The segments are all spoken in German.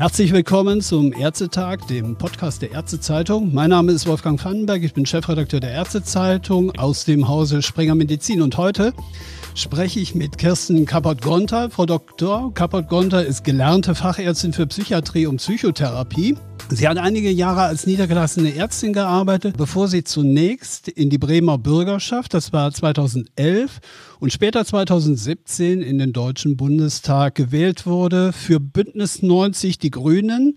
Herzlich willkommen zum Ärztetag, dem Podcast der Ärztezeitung. Mein Name ist Wolfgang Vandenberg, ich bin Chefredakteur der Ärztezeitung aus dem Hause Springer Medizin. Und heute spreche ich mit Kirsten Kappert-Gonter. Frau Dr. Kappert-Gonter ist gelernte Fachärztin für Psychiatrie und Psychotherapie. Sie hat einige Jahre als niedergelassene Ärztin gearbeitet, bevor sie zunächst in die Bremer Bürgerschaft, das war 2011, und später 2017 in den Deutschen Bundestag gewählt wurde. Für Bündnis 90 Die Grünen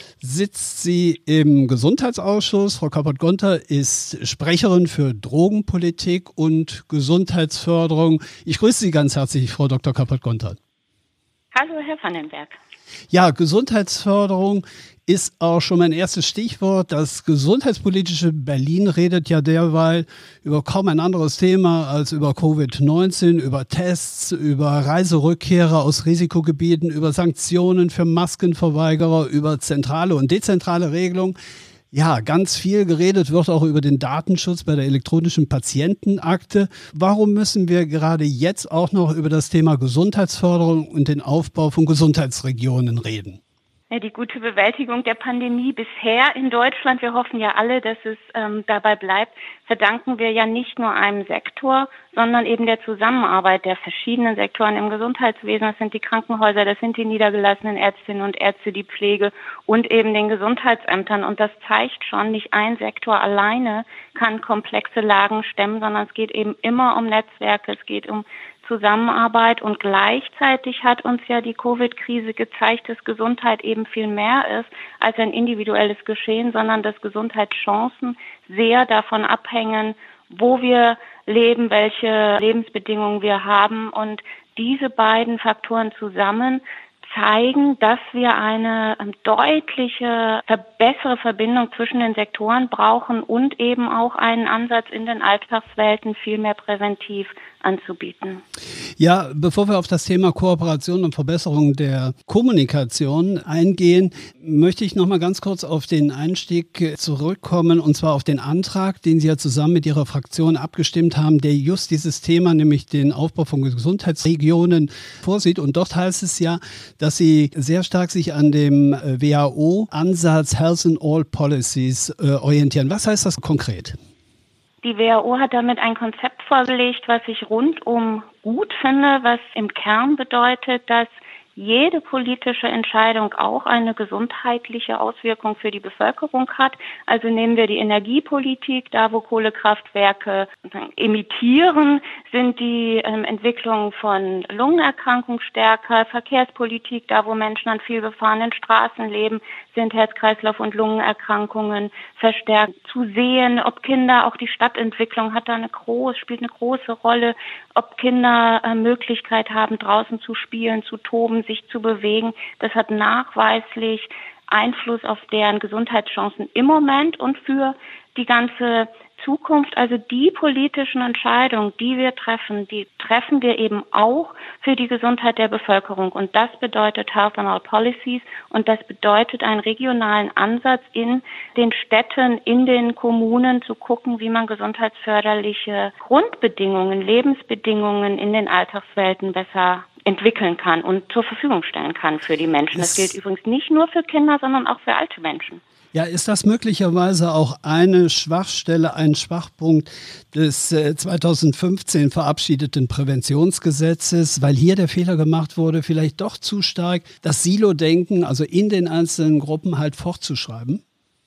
sitzt sie im Gesundheitsausschuss. Frau Kappert-Gonter ist Sprecherin für Drogenpolitik und Gesundheitsförderung. Ich grüße Sie ganz herzlich, Frau Dr. Kappert-Gonter. Hallo, Herr Vandenberg. Ja, Gesundheitsförderung ist auch schon mein erstes Stichwort. Das gesundheitspolitische Berlin redet ja derweil über kaum ein anderes Thema als über Covid-19, über Tests, über Reiserückkehrer aus Risikogebieten, über Sanktionen für Maskenverweigerer, über zentrale und dezentrale Regelungen. Ja, ganz viel geredet wird auch über den Datenschutz bei der elektronischen Patientenakte. Warum müssen wir gerade jetzt auch noch über das Thema Gesundheitsförderung und den Aufbau von Gesundheitsregionen reden? Ja, die gute Bewältigung der Pandemie bisher in Deutschland, wir hoffen ja alle, dass es dabei bleibt, verdanken wir ja nicht nur einem Sektor, sondern eben der Zusammenarbeit der verschiedenen Sektoren im Gesundheitswesen. Das sind die Krankenhäuser, das sind die niedergelassenen Ärztinnen und Ärzte, die Pflege und eben den Gesundheitsämtern. Und das zeigt schon, nicht ein Sektor alleine kann komplexe Lagen stemmen, sondern es geht eben immer um Netzwerke, es geht um Zusammenarbeit, und gleichzeitig hat uns ja die Covid-Krise gezeigt, dass Gesundheit eben viel mehr ist als ein individuelles Geschehen, sondern dass Gesundheitschancen sehr davon abhängen, wo wir leben, welche Lebensbedingungen wir haben, und diese beiden Faktoren zusammen zeigen, dass wir eine deutliche, bessere Verbindung zwischen den Sektoren brauchen und eben auch einen Ansatz in den Alltagswelten viel mehr präventiv anzubieten. Ja, bevor wir auf das Thema Kooperation und Verbesserung der Kommunikation eingehen, möchte ich noch mal ganz kurz auf den Einstieg zurückkommen, und zwar auf den Antrag, den Sie ja zusammen mit Ihrer Fraktion abgestimmt haben, der just dieses Thema, nämlich den Aufbau von Gesundheitsregionen vorsieht. Und dort heißt es ja, dass Sie sehr stark sich an dem WHO-Ansatz Health in All Policies orientieren. Was heißt das konkret? Die WHO hat damit ein Konzept vorgelegt, was ich rundum gut finde, was im Kern bedeutet, dass jede politische Entscheidung auch eine gesundheitliche Auswirkung für die Bevölkerung hat. Also nehmen wir die Energiepolitik, da wo Kohlekraftwerke emittieren, sind die Entwicklungen von Lungenerkrankungen stärker. Verkehrspolitik, da wo Menschen an viel befahrenen Straßen leben, sind Herz-Kreislauf- und Lungenerkrankungen verstärkt zu sehen. Ob Kinder, auch die Stadtentwicklung hat da spielt eine große Rolle, ob Kinder Möglichkeit haben, draußen zu spielen, zu toben, sich zu bewegen. Das hat nachweislich Einfluss auf deren Gesundheitschancen im Moment und für die ganze Zukunft. Also die politischen Entscheidungen, die treffen wir eben auch für die Gesundheit der Bevölkerung. Und das bedeutet Health and All Policies, und das bedeutet einen regionalen Ansatz in den Städten, in den Kommunen zu gucken, wie man gesundheitsförderliche Grundbedingungen, Lebensbedingungen in den Alltagswelten besser entwickeln kann und zur Verfügung stellen kann für die Menschen. Das gilt übrigens nicht nur für Kinder, sondern auch für alte Menschen. Ja, ist das möglicherweise auch eine Schwachstelle, ein Schwachpunkt des 2015 verabschiedeten Präventionsgesetzes, weil hier der Fehler gemacht wurde, vielleicht doch zu stark das Silo-Denken, also in den einzelnen Gruppen halt fortzuschreiben?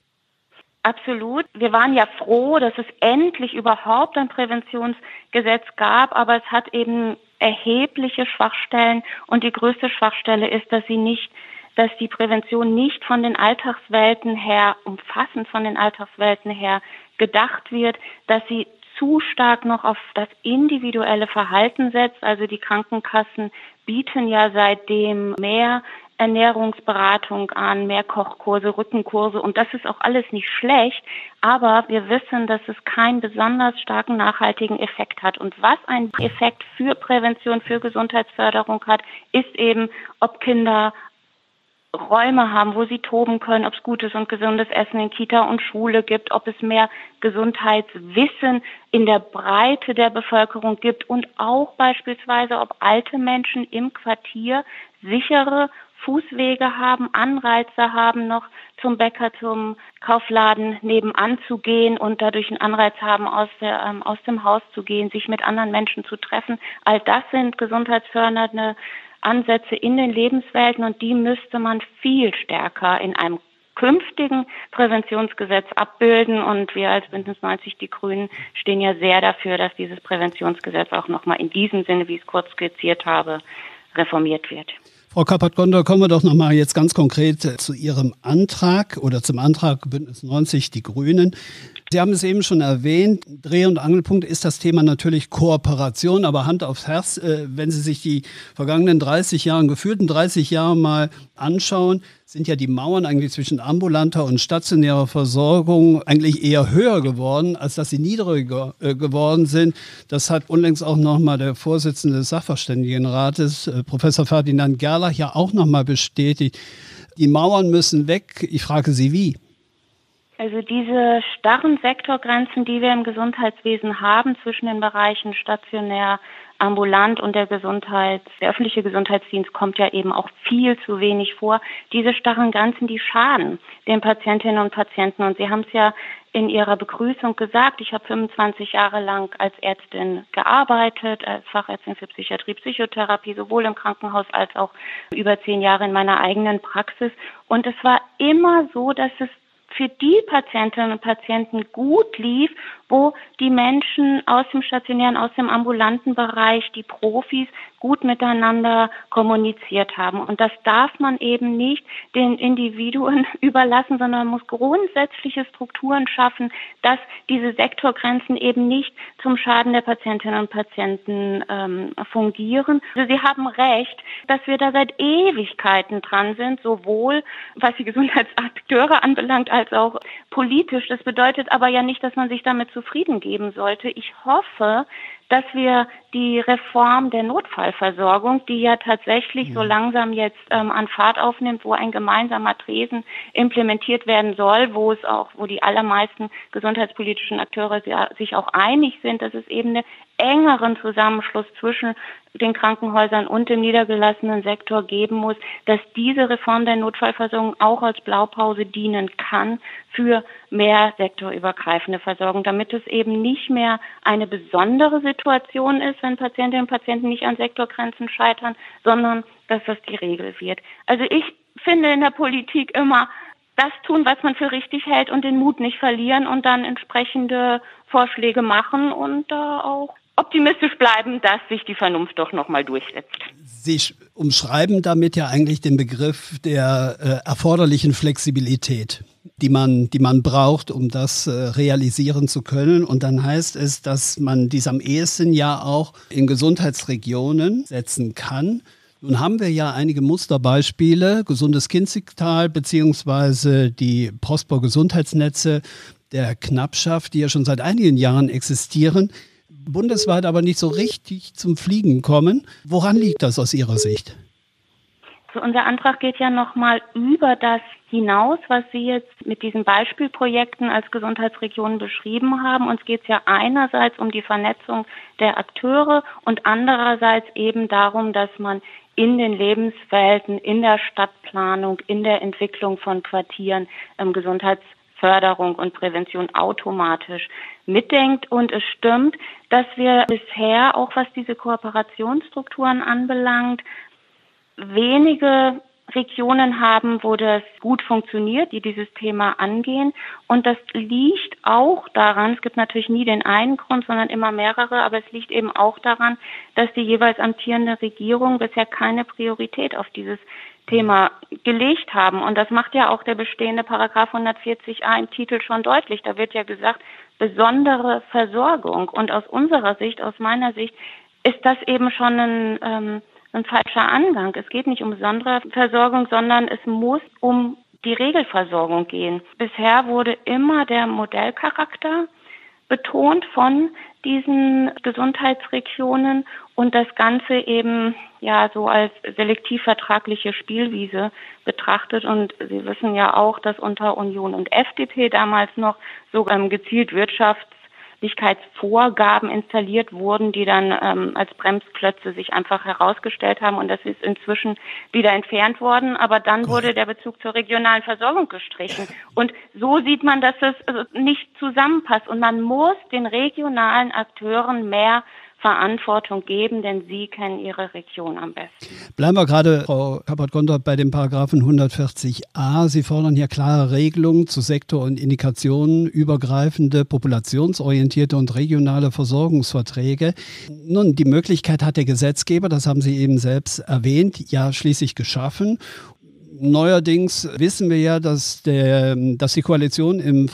Absolut. Wir waren ja froh, dass es endlich überhaupt ein Präventionsgesetz gab, aber es hat eben erhebliche Schwachstellen, und die größte Schwachstelle ist, dass die Prävention nicht von den Alltagswelten her, umfassend von den Alltagswelten her gedacht wird, dass sie zu stark noch auf das individuelle Verhalten setzt. Also die Krankenkassen bieten ja seitdem mehr Ernährungsberatung an, mehr Kochkurse, Rückenkurse, und das ist auch alles nicht schlecht, aber wir wissen, dass es keinen besonders starken nachhaltigen Effekt hat. Und was einen Effekt für Prävention, für Gesundheitsförderung hat, ist eben, ob Kinder Räume haben, wo sie toben können, ob es gutes und gesundes Essen in Kita und Schule gibt, ob es mehr Gesundheitswissen in der Breite der Bevölkerung gibt und auch beispielsweise, ob alte Menschen im Quartier sichere, Fußwege haben, Anreize haben, noch zum Bäcker, zum Kaufladen nebenan zu gehen und dadurch einen Anreiz haben, aus dem Haus zu gehen, sich mit anderen Menschen zu treffen. All das sind gesundheitsfördernde Ansätze in den Lebenswelten und die müsste man viel stärker in einem künftigen Präventionsgesetz abbilden. Und wir als Bündnis 90 Die Grünen stehen ja sehr dafür, dass dieses Präventionsgesetz auch nochmal in diesem Sinne, wie ich es kurz skizziert habe, reformiert wird. Frau Kappert-Gondor, kommen wir doch nochmal jetzt ganz konkret zu Ihrem Antrag oder zum Antrag Bündnis 90 Die Grünen. Sie haben es eben schon erwähnt, Dreh- und Angelpunkt ist das Thema natürlich Kooperation, aber Hand aufs Herz, wenn Sie sich die vergangenen gefühlten 30 Jahre mal anschauen, sind ja die Mauern eigentlich zwischen ambulanter und stationärer Versorgung eigentlich eher höher geworden, als dass sie niedriger geworden sind. Das hat unlängst auch nochmal der Vorsitzende des Sachverständigenrates, Professor Ferdinand Gerlach, ja auch nochmal bestätigt. Die Mauern müssen weg. Ich frage Sie, wie? Also diese starren Sektorgrenzen, die wir im Gesundheitswesen haben zwischen den Bereichen stationär, ambulant und der öffentliche Gesundheitsdienst kommt ja eben auch viel zu wenig vor. Diese starren Grenzen, die schaden den Patientinnen und Patienten. Und Sie haben es ja in Ihrer Begrüßung gesagt, ich habe 25 Jahre lang als Ärztin gearbeitet, als Fachärztin für Psychiatrie, Psychotherapie, sowohl im Krankenhaus als auch über 10 Jahre in meiner eigenen Praxis. Und es war immer so, dass es für die Patientinnen und Patienten gut lief, wo die Menschen aus dem stationären, aus dem ambulanten Bereich, die Profis, gut miteinander kommuniziert haben. Und das darf man eben nicht den Individuen überlassen, sondern man muss grundsätzliche Strukturen schaffen, dass diese Sektorgrenzen eben nicht zum Schaden der Patientinnen und Patienten fungieren. Also Sie haben recht, dass wir da seit Ewigkeiten dran sind, sowohl was die Gesundheitsakteure anbelangt, als auch politisch. Das bedeutet aber ja nicht, dass man sich damit zufrieden geben sollte. Ich hoffe, dass wir die Reform der Notfallversorgung, die ja tatsächlich so langsam jetzt an Fahrt aufnimmt, wo ein gemeinsamer Tresen implementiert werden soll, wo die allermeisten gesundheitspolitischen Akteure sich auch einig sind, dass es eben einen engeren Zusammenschluss zwischen den Krankenhäusern und dem niedergelassenen Sektor geben muss, dass diese Reform der Notfallversorgung auch als Blaupause dienen kann für mehr sektorübergreifende Versorgung, damit es eben nicht mehr eine besondere Situation ist, wenn Patientinnen und Patienten nicht an Sektorgrenzen scheitern, sondern dass das die Regel wird. Also ich finde in der Politik immer das tun, was man für richtig hält und den Mut nicht verlieren und dann entsprechende Vorschläge machen und auch optimistisch bleiben, dass sich die Vernunft doch nochmal durchsetzt. Sie umschreiben damit ja eigentlich den Begriff der erforderlichen Flexibilität, die man braucht, um das realisieren zu können. Und dann heißt es, dass man dies am ehesten ja auch in Gesundheitsregionen setzen kann. Nun haben wir ja einige Musterbeispiele, Gesundes Kinzigtal beziehungsweise die Prosper Gesundheitsnetze der Knappschaft, die ja schon seit einigen Jahren existieren, bundesweit aber nicht so richtig zum Fliegen kommen. Woran liegt das aus Ihrer Sicht? So, unser Antrag geht ja nochmal über das hinaus, was Sie jetzt mit diesen Beispielprojekten als Gesundheitsregionen beschrieben haben. Uns geht es ja einerseits um die Vernetzung der Akteure und andererseits eben darum, dass man in den Lebenswelten, in der Stadtplanung, in der Entwicklung von Quartieren Gesundheitsförderung und Prävention automatisch mitdenkt. Und es stimmt, dass wir bisher, auch was diese Kooperationsstrukturen anbelangt, wenige Regionen haben, wo das gut funktioniert, die dieses Thema angehen. Und das liegt auch daran, es gibt natürlich nie den einen Grund, sondern immer mehrere, aber es liegt eben auch daran, dass die jeweils amtierende Regierung bisher keine Priorität auf dieses Thema gelegt haben. Und das macht ja auch der bestehende Paragraph 140a im Titel schon deutlich. Da wird ja gesagt, besondere Versorgung. Und aus unserer Sicht, aus meiner Sicht, ist das eben schon ein falscher Angang. Es geht nicht um besondere Versorgung, sondern es muss um die Regelversorgung gehen. Bisher wurde immer der Modellcharakter betont von diesen Gesundheitsregionen und das Ganze eben ja so als selektivvertragliche Spielwiese betrachtet. Und Sie wissen ja auch, dass unter Union und FDP damals noch so gezielt Nachhaltigkeitsvorgaben installiert wurden, die dann als Bremsklötze sich einfach herausgestellt haben. Und das ist inzwischen wieder entfernt worden. Aber dann wurde der Bezug zur regionalen Versorgung gestrichen. Und so sieht man, dass es nicht zusammenpasst. Und man muss den regionalen Akteuren mehr Verantwortung geben, denn sie kennen ihre Region am besten. Bleiben wir gerade, Frau Kappert-Gontor, bei dem Paragraphen 140a. Sie fordern hier klare Regelungen zu Sektor- und indikationenübergreifende, populationsorientierte und regionale Versorgungsverträge. Nun, die Möglichkeit hat der Gesetzgeber, das haben Sie eben selbst erwähnt, ja schließlich geschaffen. Neuerdings wissen wir ja, dass die Koalition im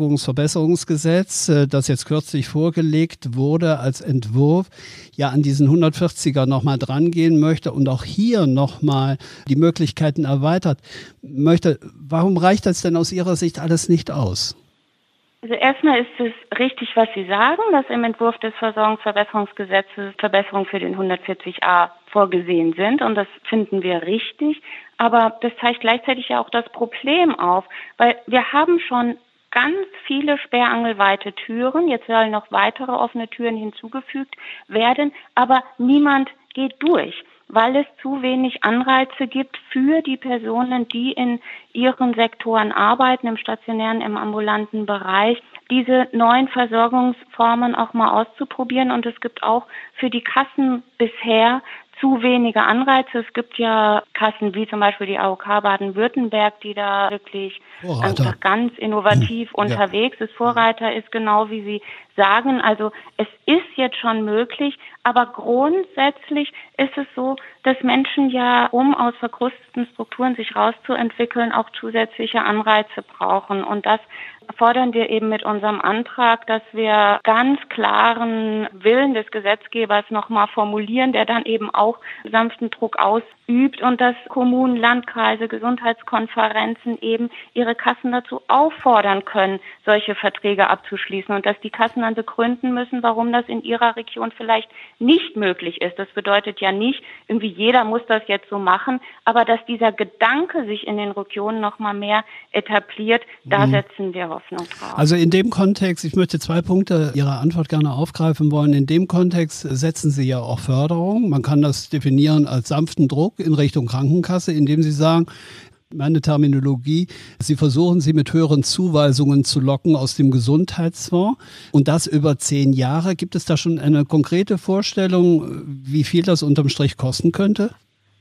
Versorgungsverbesserungsgesetz, das jetzt kürzlich vorgelegt wurde als Entwurf, ja an diesen 140er nochmal drangehen möchte und auch hier nochmal die Möglichkeiten erweitert möchte. Warum reicht das denn aus Ihrer Sicht alles nicht aus? Also erstmal ist es richtig, was Sie sagen, dass im Entwurf des Versorgungsverbesserungsgesetzes Verbesserungen für den 140a vorgesehen sind, und das finden wir richtig. Aber das zeigt gleichzeitig ja auch das Problem auf, weil wir haben schon ganz viele sperrangelweite Türen, jetzt sollen noch weitere offene Türen hinzugefügt werden, aber niemand geht durch, weil es zu wenig Anreize gibt für die Personen, die in ihren Sektoren arbeiten, im stationären, im ambulanten Bereich, diese neuen Versorgungsformen auch mal auszuprobieren. Und es gibt auch für die Kassen bisher zu wenige Anreize. Es gibt ja Kassen wie zum Beispiel die AOK Baden-Württemberg, die da wirklich einfach ganz innovativ unterwegs ist. Vorreiter ist, genau wie Sie sagen. Also es ist jetzt schon möglich, aber grundsätzlich ist es so, dass Menschen ja, um aus verkrusteten Strukturen sich rauszuentwickeln, auch zusätzliche Anreize brauchen. Und das fordern wir eben mit unserem Antrag, dass wir ganz klaren Willen des Gesetzgebers nochmal formulieren, der dann eben auch sanften Druck ausübt, und dass Kommunen, Landkreise, Gesundheitskonferenzen eben ihre Kassen dazu auffordern können, solche Verträge abzuschließen, und dass die Kassen dann begründen müssen, warum das in ihrer Region vielleicht nicht möglich ist. Das bedeutet ja nicht, irgendwie jeder muss das jetzt so machen, aber dass dieser Gedanke sich in den Regionen nochmal mehr etabliert, da setzen wir Hoffnung drauf. Also in dem Kontext, ich möchte 2 Punkte Ihrer Antwort gerne aufgreifen wollen. In dem Kontext setzen Sie ja auch Förderung. Man kann das definieren als sanften Druck in Richtung Krankenkasse, indem Sie sagen, meine Terminologie, Sie versuchen sie mit höheren Zuweisungen zu locken aus dem Gesundheitsfonds, und das über 10 Jahre. Gibt es da schon eine konkrete Vorstellung, wie viel das unterm Strich kosten könnte?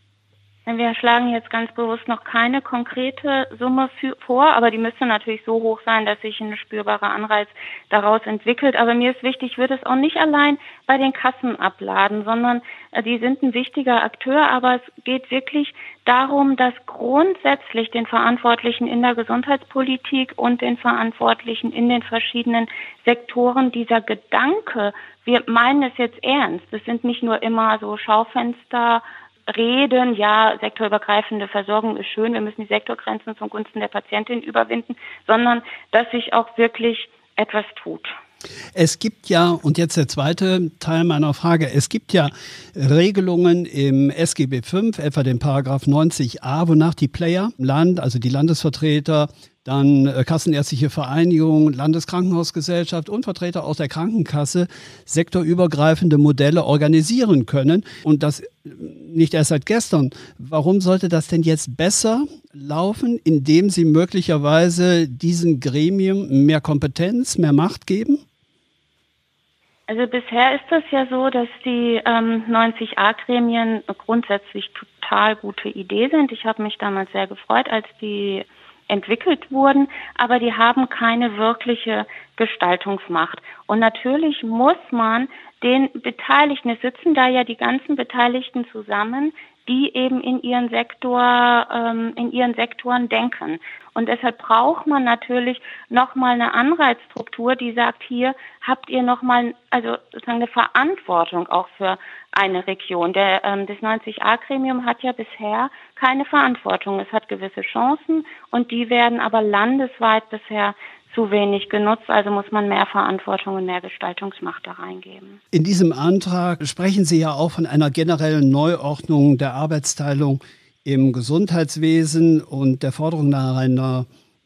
Wir schlagen jetzt ganz bewusst noch keine konkrete Summe vor, aber die müsste natürlich so hoch sein, dass sich ein spürbarer Anreiz daraus entwickelt. Aber mir ist wichtig, ich würde es auch nicht allein bei den Kassen abladen, sondern die sind ein wichtiger Akteur, aber es geht wirklich darum, dass grundsätzlich den Verantwortlichen in der Gesundheitspolitik und den Verantwortlichen in den verschiedenen Sektoren dieser Gedanke, wir meinen es jetzt ernst, das sind nicht nur immer so Schaufenster, Reden, ja, sektorübergreifende Versorgung ist schön, wir müssen die Sektorgrenzen zugunsten der Patientin überwinden, sondern dass sich auch wirklich etwas tut. Es gibt ja, und jetzt der zweite Teil meiner Frage, es gibt ja Regelungen im SGB V, etwa den Paragraph 90a, wonach die Player im Land, also die Landesvertreter, dann Kassenärztliche Vereinigung, Landeskrankenhausgesellschaft und Vertreter aus der Krankenkasse sektorübergreifende Modelle organisieren können. Und das nicht erst seit gestern. Warum sollte das denn jetzt besser laufen, indem Sie möglicherweise diesen Gremien mehr Kompetenz, mehr Macht geben? Also bisher ist es ja so, dass die 90a-Gremien grundsätzlich total gute Idee sind. Ich habe mich damals sehr gefreut, als die entwickelt wurden, aber die haben keine wirkliche Gestaltungsmacht. Und natürlich muss man den Beteiligten, es sitzen da ja die ganzen Beteiligten zusammen, die eben in ihren Sektoren denken. Und deshalb braucht man natürlich nochmal eine Anreizstruktur, die sagt, hier habt ihr nochmal, also sozusagen eine Verantwortung auch für eine Region. Das 90a-Gremium hat ja bisher keine Verantwortung. Es hat gewisse Chancen und die werden aber landesweit bisher zu wenig genutzt, also muss man mehr Verantwortung und mehr Gestaltungsmacht da reingeben. In diesem Antrag sprechen Sie ja auch von einer generellen Neuordnung der Arbeitsteilung im Gesundheitswesen und der Forderung nach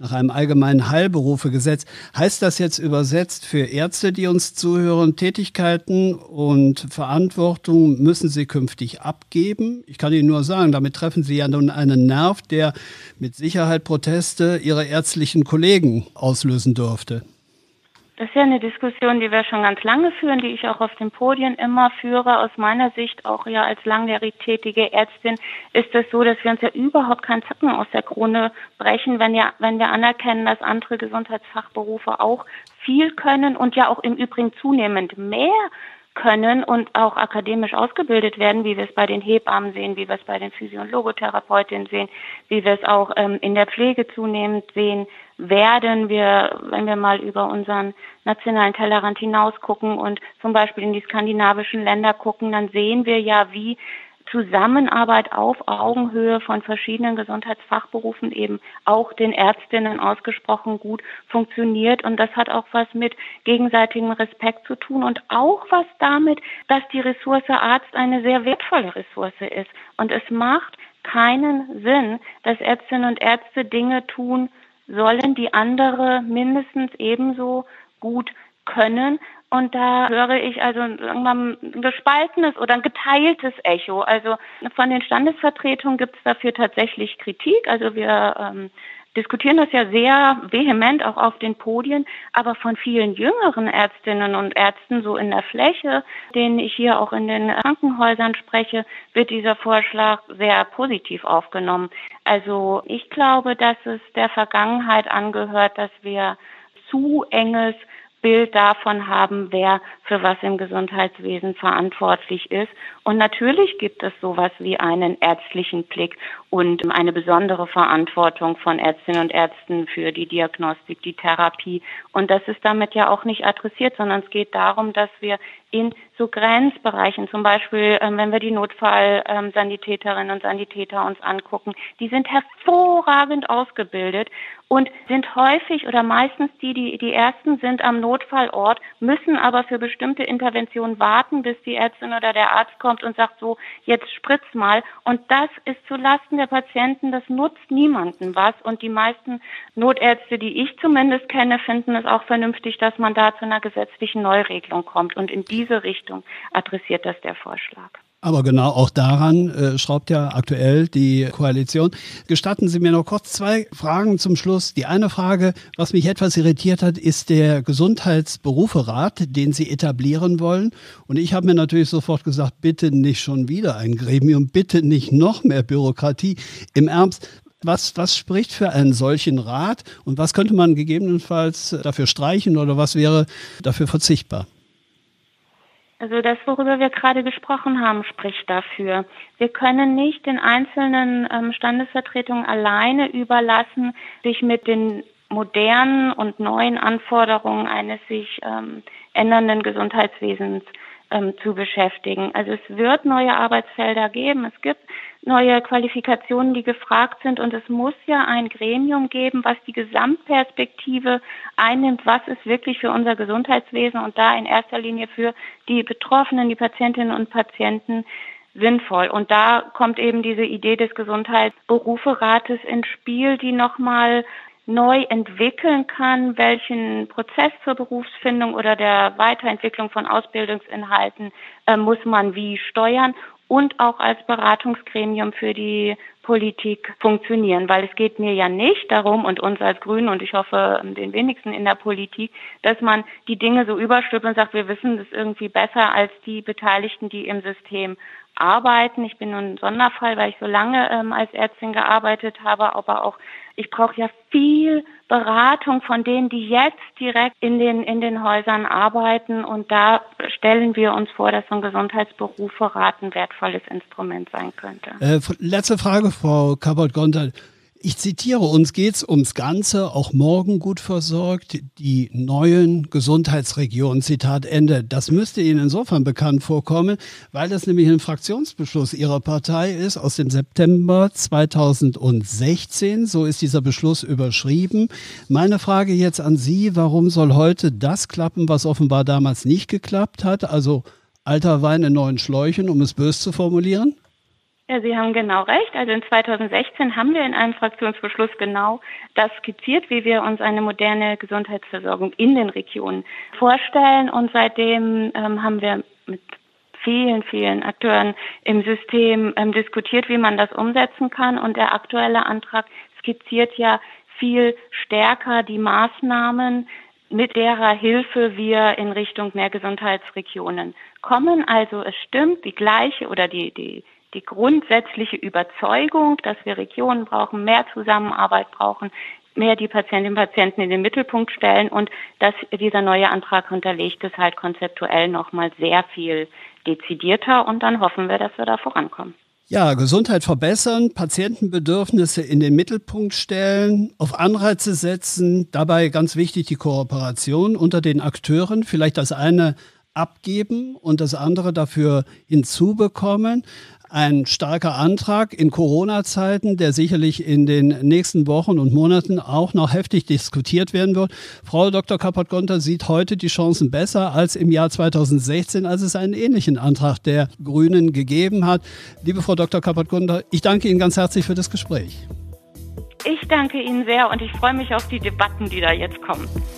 nach einem allgemeinen Heilberufegesetz. Heißt das jetzt übersetzt für Ärzte, die uns zuhören, Tätigkeiten und Verantwortung müssen sie künftig abgeben? Ich kann Ihnen nur sagen, damit treffen Sie ja nun einen Nerv, der mit Sicherheit Proteste Ihrer ärztlichen Kollegen auslösen dürfte. Das ist ja eine Diskussion, die wir schon ganz lange führen, die ich auch auf den Podien immer führe. Aus meiner Sicht, auch ja als langjährig tätige Ärztin, ist es so, dass wir uns ja überhaupt keinen Zacken aus der Krone brechen, wenn wir anerkennen, dass andere Gesundheitsfachberufe auch viel können und ja auch im Übrigen zunehmend mehr können und auch akademisch ausgebildet werden, wie wir es bei den Hebammen sehen, wie wir es bei den Physio- und Logotherapeutinnen sehen, wie wir es auch in der Pflege zunehmend sehen werden. Wenn wir mal über unseren nationalen Tellerrand hinaus gucken und zum Beispiel in die skandinavischen Länder gucken, dann sehen wir ja, wie Zusammenarbeit auf Augenhöhe von verschiedenen Gesundheitsfachberufen eben auch den Ärztinnen ausgesprochen gut funktioniert. Und das hat auch was mit gegenseitigem Respekt zu tun und auch was damit, dass die Ressource Arzt eine sehr wertvolle Ressource ist. Und es macht keinen Sinn, dass Ärztinnen und Ärzte Dinge tun sollen, die andere mindestens ebenso gut können. Und da höre ich also irgendwann ein gespaltenes oder ein geteiltes Echo. Also von den Standesvertretungen gibt es dafür tatsächlich Kritik. Also wir diskutieren das ja sehr vehement auch auf den Podien, aber von vielen jüngeren Ärztinnen und Ärzten so in der Fläche, denen ich hier auch in den Krankenhäusern spreche, wird dieser Vorschlag sehr positiv aufgenommen. Also ich glaube, dass es der Vergangenheit angehört, dass wir zu enges Bild davon haben, wer für was im Gesundheitswesen verantwortlich ist. Und natürlich gibt es sowas wie einen ärztlichen Blick und eine besondere Verantwortung von Ärztinnen und Ärzten für die Diagnostik, die Therapie. Und das ist damit ja auch nicht adressiert, sondern es geht darum, dass wir in so Grenzbereichen, zum Beispiel, wenn wir die Notfallsanitäterinnen und Sanitäter uns angucken, die sind hervorragend ausgebildet und sind häufig oder meistens die Ersten sind am Notfallort, müssen aber für bestimmte Interventionen warten, bis die Ärztin oder der Arzt kommt und sagt, so, jetzt spritz mal. Und das ist zulasten der Patienten, das nutzt niemandem was. Und die meisten Notärzte, die ich zumindest kenne, finden es auch vernünftig, dass man da zu einer gesetzlichen Neuregelung kommt. Und in diese Richtung adressiert das der Vorschlag. Aber genau auch daran schraubt ja aktuell die Koalition. Gestatten Sie mir noch kurz 2 Fragen zum Schluss. Die eine Frage, was mich etwas irritiert hat, ist der Gesundheitsberuferat, den Sie etablieren wollen. Und ich habe mir natürlich sofort gesagt, bitte nicht schon wieder ein Gremium, bitte nicht noch mehr Bürokratie. Im Ernst, was spricht für einen solchen Rat und was könnte man gegebenenfalls dafür streichen oder was wäre dafür verzichtbar? Also das, worüber wir gerade gesprochen haben, spricht dafür. Wir können nicht den einzelnen Standesvertretungen alleine überlassen, sich mit den modernen und neuen Anforderungen eines sich ändernden Gesundheitswesens zu beschäftigen. Also es wird neue Arbeitsfelder geben, es gibt neue Qualifikationen, die gefragt sind und es muss ja ein Gremium geben, was die Gesamtperspektive einnimmt, was ist wirklich für unser Gesundheitswesen und da in erster Linie für die Betroffenen, die Patientinnen und Patienten sinnvoll. Und da kommt eben diese Idee des Gesundheitsberuferates ins Spiel, die nochmal neu entwickeln kann, welchen Prozess zur Berufsfindung oder der Weiterentwicklung von Ausbildungsinhalten muss man wie steuern und auch als Beratungsgremium für die Politik funktionieren, weil es geht mir ja nicht darum und uns als Grünen und ich hoffe den wenigsten in der Politik, dass man die Dinge so überstülpt und sagt, wir wissen das irgendwie besser als die Beteiligten, die im System arbeiten. Ich bin nun ein Sonderfall, weil ich so lange als Ärztin gearbeitet habe, aber auch ich brauche ja viel Beratung von denen, die jetzt direkt in den Häusern arbeiten und da stellen wir uns vor, dass so ein Gesundheitsberuferat ein wertvolles Instrument sein könnte. Letzte Frage, Frau Kappert-Gonter. Ich zitiere, uns geht's ums Ganze, auch morgen gut versorgt, die neuen Gesundheitsregionen, Zitat Ende. Das müsste Ihnen insofern bekannt vorkommen, weil das nämlich ein Fraktionsbeschluss Ihrer Partei ist aus dem September 2016. So ist dieser Beschluss überschrieben. Meine Frage jetzt an Sie, warum soll heute das klappen, was offenbar damals nicht geklappt hat? Also alter Wein in neuen Schläuchen, um es böse zu formulieren? Ja, Sie haben genau recht. Also in 2016 haben wir in einem Fraktionsbeschluss genau das skizziert, wie wir uns eine moderne Gesundheitsversorgung in den Regionen vorstellen. Und seitdem haben wir mit vielen, vielen Akteuren im System diskutiert, wie man das umsetzen kann. Und der aktuelle Antrag skizziert ja viel stärker die Maßnahmen, mit derer Hilfe wir in Richtung mehr Gesundheitsregionen kommen. Also es stimmt, die gleiche oder die grundsätzliche Überzeugung, dass wir Regionen brauchen, mehr Zusammenarbeit brauchen, mehr die Patientinnen und Patienten in den Mittelpunkt stellen und dass dieser neue Antrag unterlegt ist halt konzeptuell nochmal sehr viel dezidierter und dann hoffen wir, dass wir da vorankommen. Ja, Gesundheit verbessern, Patientenbedürfnisse in den Mittelpunkt stellen, auf Anreize setzen, dabei ganz wichtig die Kooperation unter den Akteuren, vielleicht das eine abgeben und das andere dafür hinzubekommen. Ein starker Antrag in Corona-Zeiten, der sicherlich in den nächsten Wochen und Monaten auch noch heftig diskutiert werden wird. Frau Dr. Kappert-Gonter sieht heute die Chancen besser als im Jahr 2016, als es einen ähnlichen Antrag der Grünen gegeben hat. Liebe Frau Dr. Kappert-Gonter, ich danke Ihnen ganz herzlich für das Gespräch. Ich danke Ihnen sehr und ich freue mich auf die Debatten, die da jetzt kommen.